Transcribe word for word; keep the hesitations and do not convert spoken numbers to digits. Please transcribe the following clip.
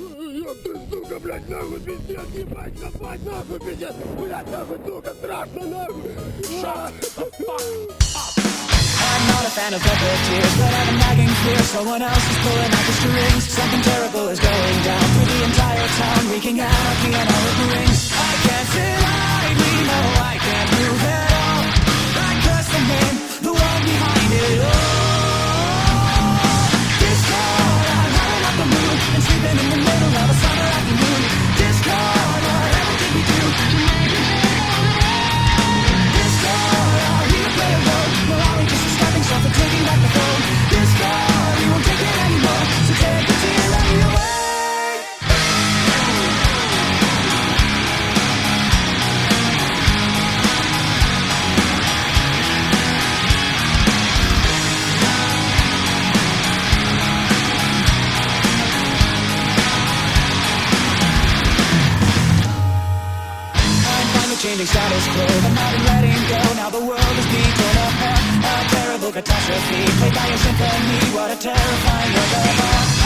Ёб ты, сука, блядь, нахуй, пиздец, ебать, копать, нахуй, пиздец, блядь, нахуй, сука, страшно, нахуй. Shut the fuck up. I'm not a fan of puppeteers, but I have a nagging fear someone else is pulling out the strings. Something terrible is going down through the entire town, wreaking anarchy and all it brings. I can't sit idly, no, I can't move at all. I curse the man, the one behind it all. Discord, I'm howling up the moon and sleeping in the middle of a summer afternoon. Discord, what everything we do. Discord, are we to play a role? Or are we just distracting stuff and taking back the phone? Discord, we won't take it anymore, so take the tyranny away. Changing status quo, but not in letting go. Now the world is being torn apart. A terrible catastrophe, played by a symphony. What a terrifying work of art.